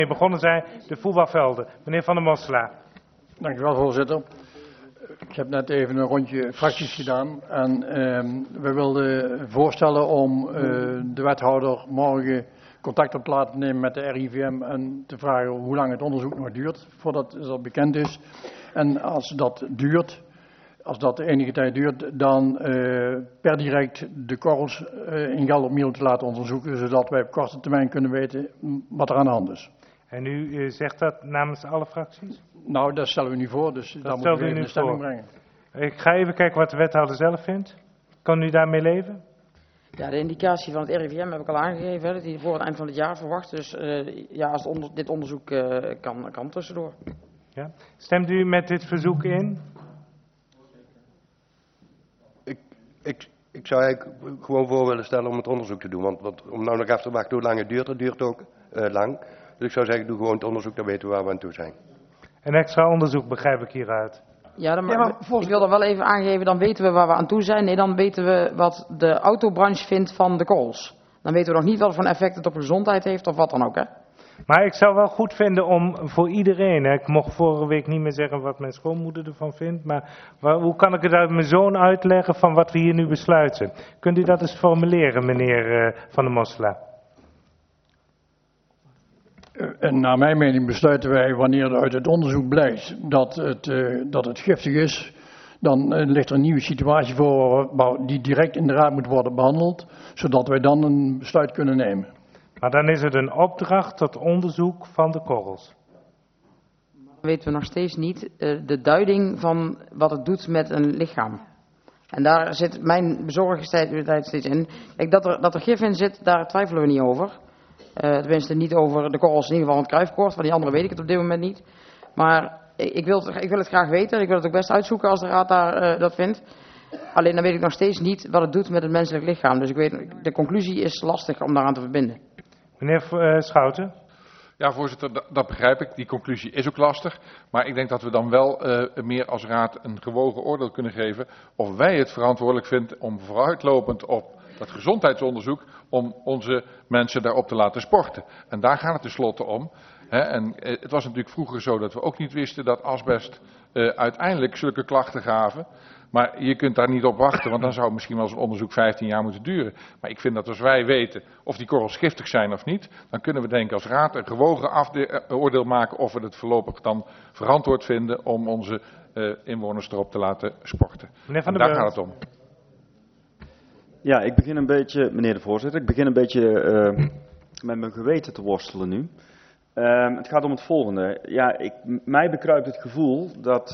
begonnen zijn, de voetbalvelden. Meneer Van der Mosselaar. Dank u wel, voorzitter. Ik heb net even een rondje fracties gedaan en we wilden voorstellen om de wethouder morgen contact op te laten nemen met de RIVM en te vragen hoe lang het onderzoek nog duurt voordat dat bekend is. En als dat duurt, als dat enige tijd duurt, dan per direct de korrels in Gelre opnieuw te laten onderzoeken, zodat wij op korte termijn kunnen weten wat er aan de hand is. En u zegt dat namens alle fracties? Nou, dat stellen we nu voor, dus daar moeten we even in stemming brengen. Ik ga even kijken wat de wethouder zelf vindt. Kan u daarmee leven? Ja, de indicatie van het RIVM heb ik al aangegeven, hè, dat die voor het eind van het jaar verwacht. Dus als dit onderzoek kan tussendoor. Ja. Stemt u met dit verzoek in? Ik zou eigenlijk gewoon voor willen stellen om het onderzoek te doen. Want om nou nog even te wachten hoe lang het duurt, dat duurt ook lang. Dus ik zou zeggen, doe gewoon het onderzoek, dan weten we waar we aan toe zijn. Een extra onderzoek begrijp ik hieruit. Ja, maar ik wil er wel even aangeven, dan weten we waar we aan toe zijn. Nee, dan weten we wat de autobranche vindt van de korrels. Dan weten we nog niet wat voor een effect het op de gezondheid heeft of wat dan ook, hè. Maar ik zou wel goed vinden om voor iedereen, hè, ik mocht vorige week niet meer zeggen wat mijn schoonmoeder ervan vindt, maar hoe kan ik het uit mijn zoon uitleggen van wat we hier nu besluiten? Kunt u dat eens formuleren, meneer Van der Mosselaar? En naar mijn mening besluiten wij, wanneer er uit het onderzoek blijkt dat het giftig is, dan ligt er een nieuwe situatie voor die direct in de raad moet worden behandeld, zodat wij dan een besluit kunnen nemen. Maar dan is het een opdracht tot onderzoek van de korrels. Dan weten we nog steeds niet de duiding van wat het doet met een lichaam. En daar zit mijn bezorgdheid steeds in. Kijk, dat er gif in zit, daar twijfelen we niet over. Tenminste niet over de korrels, in ieder geval van het kruifkoord. Van die andere weet ik het op dit moment niet. Maar ik wil het graag weten. Ik wil het ook best uitzoeken als de raad dat vindt. Alleen dan weet ik nog steeds niet wat het doet met het menselijk lichaam. Dus ik weet, de conclusie is lastig om daaraan te verbinden. Meneer Schouten. Ja, voorzitter, dat begrijp ik. Die conclusie is ook lastig. Maar ik denk dat we dan wel meer als raad een gewogen oordeel kunnen geven of wij het verantwoordelijk vinden om vooruitlopend op dat gezondheidsonderzoek om onze mensen daarop te laten sporten. En daar gaat het tenslotte om. En het was natuurlijk vroeger zo dat we ook niet wisten dat asbest uiteindelijk zulke klachten gaven. Maar je kunt daar niet op wachten, want dan zou misschien wel zo'n onderzoek 15 jaar moeten duren. Maar ik vind dat als wij weten of die korrels giftig zijn of niet, dan kunnen we denk ik als raad een gewogen oordeel maken of we het voorlopig dan verantwoord vinden om onze inwoners erop te laten sporten. Meneer Van en der daar Burgt. gaat het om. Ja, ik begin een beetje, meneer de voorzitter, ik begin een beetje met mijn geweten te worstelen nu. Het gaat om het volgende. Ja, mij bekruipt het gevoel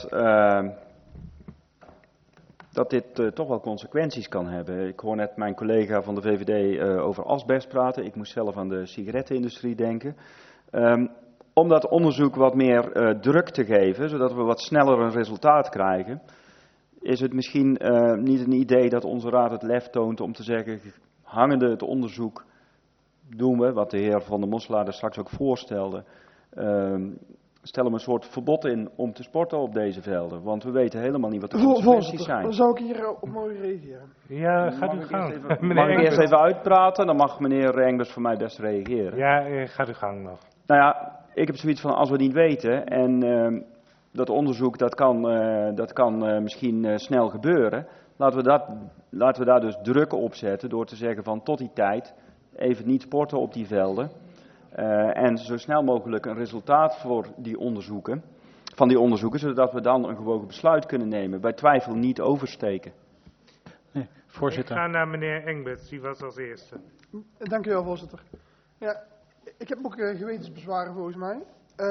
dat dit toch wel consequenties kan hebben. Ik hoor net mijn collega van de VVD over asbest praten. Ik moest zelf aan de sigarettenindustrie denken. Om dat onderzoek wat meer druk te geven, zodat we wat sneller een resultaat krijgen, is het misschien niet een idee dat onze raad het lef toont om te zeggen, hangende het onderzoek doen we, wat de heer Van der Mosselaar er straks ook voorstelde, stellen we een soort verbod in om te sporten op deze velden. Want we weten helemaal niet wat de consequenties zijn. Dan zou ik hier op mogen reageren. Ja, gaat u gang. Mag ik eerst even uitpraten? Dan mag meneer Engbers voor mij best reageren. Ja, gaat u gang nog. Nou ja, ik heb zoiets van, als we niet weten en dat onderzoek dat kan misschien snel gebeuren, laten we daar dus druk op zetten door te zeggen van tot die tijd even niet sporten op die velden. En zo snel mogelijk een resultaat van die onderzoeken, zodat we dan een gewogen besluit kunnen nemen. Bij twijfel niet oversteken. Nee, voorzitter. Ik ga naar meneer Engbers, die was als eerste. Dank u wel, voorzitter. Ja, ik heb ook gewetensbezwaren volgens mij.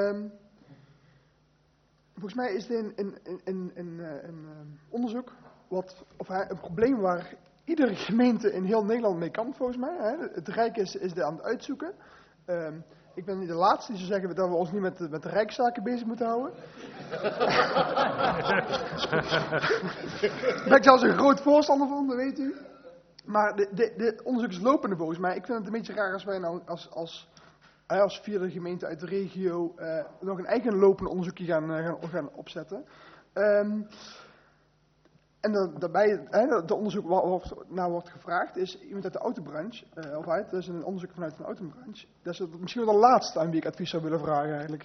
Volgens mij is dit een onderzoek, een probleem waar iedere gemeente in heel Nederland mee kan, volgens mij. Hè. Het Rijk is dit aan het uitzoeken. Ik ben niet de laatste die zou zeggen dat we ons niet met de rijkszaken bezig moeten houden. Daar ben ik zelfs een groot voorstander van, dat weet u. Maar de onderzoek is lopende volgens mij. Ik vind het een beetje raar als wij nou als vierde gemeente uit de regio nog een eigen lopende onderzoekje gaan opzetten. En daarbij, het onderzoek waar naar wordt gevraagd is iemand uit de autobranche, dat is een onderzoek vanuit een autobranche. Dat is misschien wel de laatste aan wie ik advies zou willen vragen eigenlijk.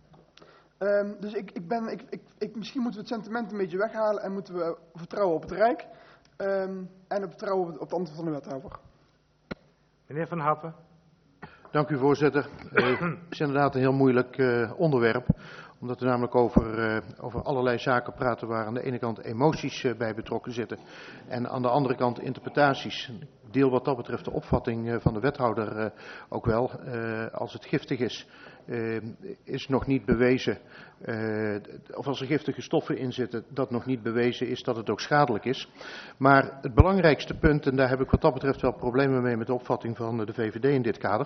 Dus misschien moeten we het sentiment een beetje weghalen en moeten we vertrouwen op het Rijk en op vertrouwen op het antwoord van de wethouder. Meneer Van Happen. Dank u, voorzitter. Het is inderdaad een heel moeilijk onderwerp, omdat we namelijk over allerlei zaken praten waar aan de ene kant emoties bij betrokken zitten en aan de andere kant interpretaties. Ik deel wat dat betreft de opvatting van de wethouder ook wel. Als het giftig is nog niet bewezen, of als er giftige stoffen in zitten, dat nog niet bewezen is dat het ook schadelijk is. Maar het belangrijkste punt, en daar heb ik wat dat betreft wel problemen mee met de opvatting van de VVD in dit kader,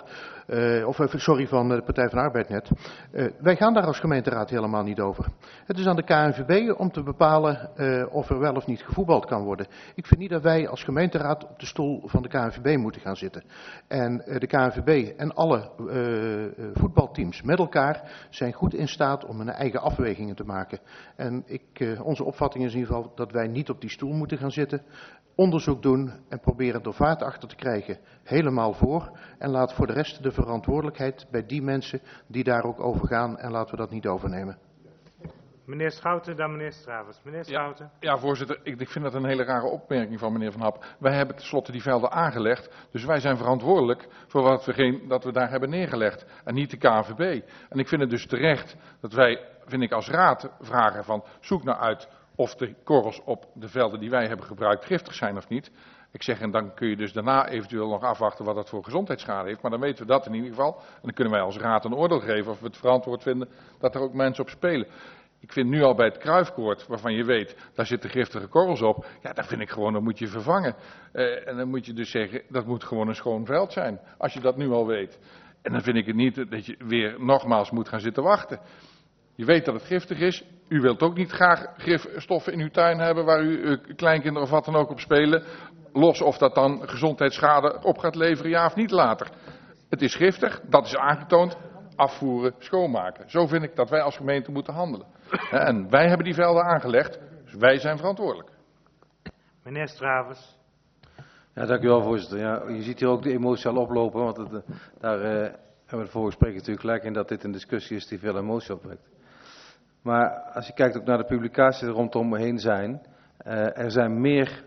van de Partij van de Arbeid net. Wij gaan daar als gemeenteraad helemaal niet over. Het is aan de KNVB om te bepalen of er wel of niet gevoetbald kan worden. Ik vind niet dat wij als gemeenteraad op de stoel van de KNVB moeten gaan zitten. En de KNVB en alle voetbalteams met elkaar zijn goed in staat om hun eigen afwegingen te maken. En onze opvatting is in ieder geval dat wij niet op die stoel moeten gaan zitten. Onderzoek doen en proberen er vaart achter te krijgen. Helemaal voor. En laat voor de rest de verantwoordelijkheid bij die mensen die daar ook over gaan. En laten we dat niet overnemen. Meneer Schouten, dan meneer Stravers. Meneer Schouten. Ja, voorzitter, ik vind dat een hele rare opmerking van meneer Van Hap. Wij hebben tenslotte die velden aangelegd, dus wij zijn verantwoordelijk voor wat we daar hebben neergelegd. En niet de KNVB. En ik vind het dus terecht dat wij, vind ik als raad, vragen van zoek nou uit of de korrels op de velden die wij hebben gebruikt giftig zijn of niet. Ik zeg, en dan kun je dus daarna eventueel nog afwachten wat dat voor gezondheidsschade heeft. Maar dan weten we dat in ieder geval. En dan kunnen wij als raad een oordeel geven of we het verantwoord vinden dat er ook mensen op spelen. Ik vind nu al bij het Kruifkoord, waarvan je weet, daar zitten giftige korrels op. Ja, daar vind ik gewoon, dat moet je vervangen. En dan moet je dus zeggen, dat moet gewoon een schoon veld zijn. Als je dat nu al weet. En dan vind ik het niet dat je weer nogmaals moet gaan zitten wachten. Je weet dat het giftig is. U wilt ook niet graag gifstoffen in uw tuin hebben waar uw kleinkinderen of wat dan ook op spelen. Los of dat dan gezondheidsschade op gaat leveren, ja of niet later. Het is giftig, dat is aangetoond. Afvoeren, schoonmaken. Zo vind ik dat wij als gemeente moeten handelen. En wij hebben die velden aangelegd, dus wij zijn verantwoordelijk. Meneer Stravers. Ja, dank u wel, voorzitter. Ja, je ziet hier ook de emotie al oplopen, want daar hebben we de vorige spreker natuurlijk gelijk in dat dit een discussie is die veel emotie opwekt. Maar als je kijkt ook naar de publicaties die er rondomheen zijn, er zijn meer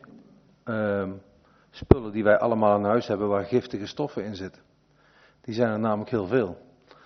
spullen die wij allemaal aan huis hebben waar giftige stoffen in zitten. Die zijn er namelijk heel veel.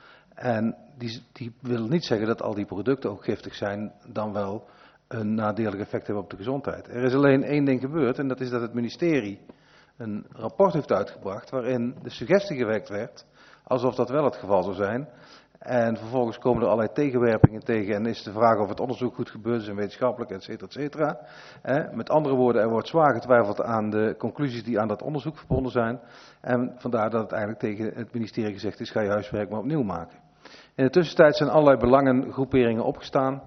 En die willen niet zeggen dat al die producten ook giftig zijn, dan wel een nadelig effect hebben op de gezondheid. Er is alleen één ding gebeurd en dat is dat het ministerie een rapport heeft uitgebracht waarin de suggestie gewekt werd alsof dat wel het geval zou zijn. En vervolgens komen er allerlei tegenwerpingen tegen en is de vraag of het onderzoek goed gebeurd is en wetenschappelijk, et cetera, et cetera. Met andere woorden, er wordt zwaar getwijfeld aan de conclusies die aan dat onderzoek verbonden zijn. En vandaar dat het eigenlijk tegen het ministerie gezegd is, ga je huiswerk maar opnieuw maken. In de tussentijd zijn allerlei belangengroeperingen opgestaan.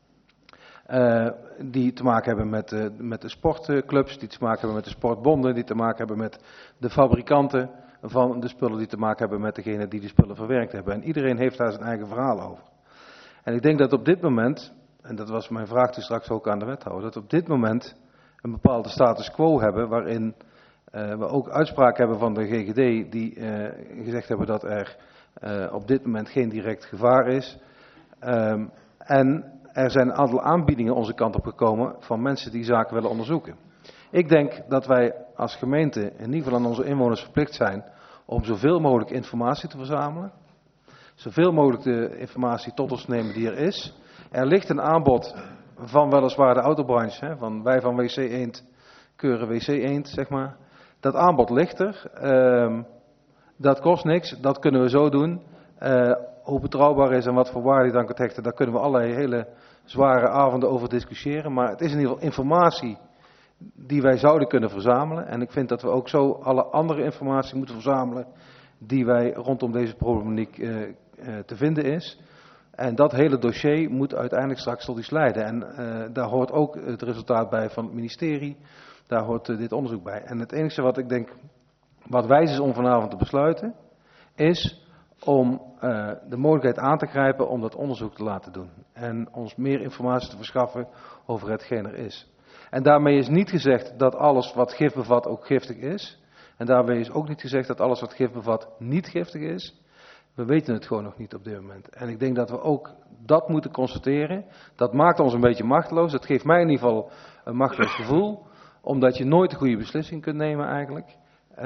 Die te maken hebben met de sportclubs, die te maken hebben met de sportbonden, die te maken hebben met de fabrikanten van de spullen, die te maken hebben met degene die de spullen verwerkt hebben. En iedereen heeft daar zijn eigen verhaal over. En ik denk dat op dit moment, en dat was mijn vraag toen straks ook aan de wethouder, dat op dit moment een bepaalde status quo hebben waarin we ook uitspraken hebben van de GGD die gezegd hebben dat er op dit moment geen direct gevaar is. En er zijn een aantal aanbiedingen onze kant op gekomen van mensen die zaken willen onderzoeken. Ik denk dat wij als gemeente in ieder geval aan onze inwoners verplicht zijn om zoveel mogelijk informatie te verzamelen. Zoveel mogelijk de informatie tot ons nemen die er is. Er ligt een aanbod van weliswaar de autobranche, van wij van WC Eend keuren WC Eend, zeg maar. Dat aanbod ligt er. Dat kost niks, dat kunnen we zo doen. Hoe betrouwbaar is en wat voor waarde je dan kunt hechten, daar kunnen we allerlei hele zware avonden over discussiëren. Maar het is in ieder geval informatie die wij zouden kunnen verzamelen. En ik vind dat we ook zo alle andere informatie moeten verzamelen die wij rondom deze problematiek te vinden is. En dat hele dossier moet uiteindelijk straks tot iets leiden. En daar hoort ook het resultaat bij van het ministerie. Daar hoort dit onderzoek bij. En het enige wat ik denk, wat wijs is om vanavond te besluiten, is om de mogelijkheid aan te grijpen om dat onderzoek te laten doen. En ons meer informatie te verschaffen over hetgeen er is. En daarmee is niet gezegd dat alles wat gif bevat ook giftig is. En daarmee is ook niet gezegd dat alles wat gif bevat niet giftig is. We weten het gewoon nog niet op dit moment. En ik denk dat we ook dat moeten constateren. Dat maakt ons een beetje machteloos. Dat geeft mij in ieder geval een machteloos gevoel. Omdat je nooit een goede beslissing kunt nemen eigenlijk.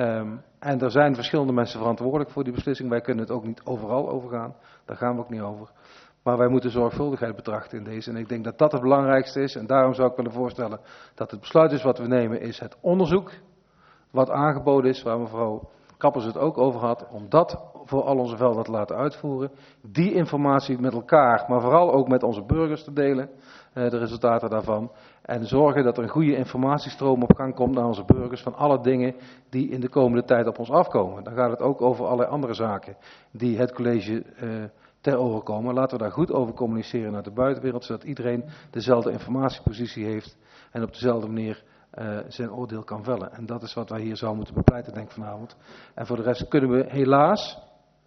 En er zijn verschillende mensen verantwoordelijk voor die beslissing. Wij kunnen het ook niet overal overgaan. Daar gaan we ook niet over. Maar wij moeten zorgvuldigheid betrachten in deze. En ik denk dat dat het belangrijkste is. En daarom zou ik willen voorstellen dat het besluit is wat we nemen is het onderzoek. Wat aangeboden is, waar mevrouw Kappers het ook over had. Om dat voor al onze velden te laten uitvoeren. Die informatie met elkaar, maar vooral ook met onze burgers te delen. De resultaten daarvan. En zorgen dat er een goede informatiestroom op gang komt naar onze burgers van alle dingen die in de komende tijd op ons afkomen. Dan gaat het ook over allerlei andere zaken die het college ter oren komen. Laten we daar goed over communiceren naar de buitenwereld, zodat iedereen dezelfde informatiepositie heeft en op dezelfde manier zijn oordeel kan vellen. En dat is wat wij hier zouden moeten bepleiten, denk ik vanavond. En voor de rest kunnen we helaas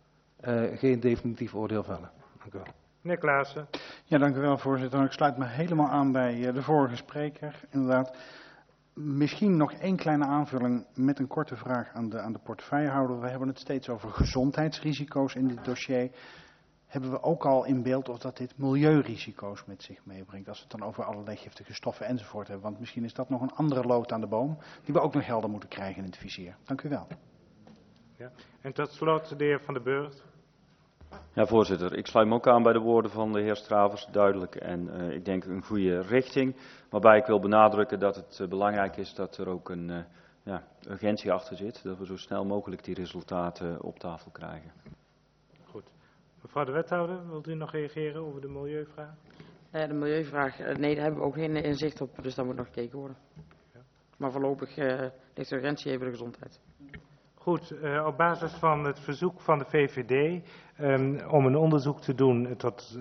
geen definitief oordeel vellen. Dank u wel. Meneer Klaassen. Ja, dank u wel, voorzitter. Ik sluit me helemaal aan bij de vorige spreker. Inderdaad, misschien nog één kleine aanvulling met een korte vraag aan de portefeuillehouder. We hebben het steeds over gezondheidsrisico's in dit dossier. Hebben we ook al in beeld of dat dit milieurisico's met zich meebrengt? Als we het dan over allerlei giftige stoffen enzovoort hebben. Want misschien is dat nog een andere lood aan de boom die we ook nog helder moeten krijgen in het vizier. Dank u wel. Ja. En tot slot de heer Van der Burgt. Ja, voorzitter. Ik sluit me ook aan bij de woorden van de heer Stravers, duidelijk en ik denk een goede richting. Waarbij ik wil benadrukken dat het belangrijk is dat er ook een urgentie achter zit. Dat we zo snel mogelijk die resultaten op tafel krijgen. Goed. Mevrouw de wethouder, wilt u nog reageren over de milieuvraag? De milieuvraag, nee, daar hebben we ook geen inzicht op, dus daar moet nog gekeken worden. Ja. Maar voorlopig ligt de urgentie even de gezondheid. Goed, op basis van het verzoek van de VVD om een onderzoek te doen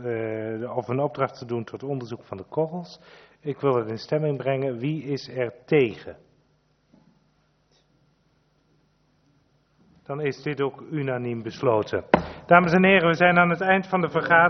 of een opdracht te doen tot onderzoek van de korrels. Ik wil het in stemming brengen. Wie is er tegen? Dan is dit ook unaniem besloten. Dames en heren, we zijn aan het eind van de vergadering.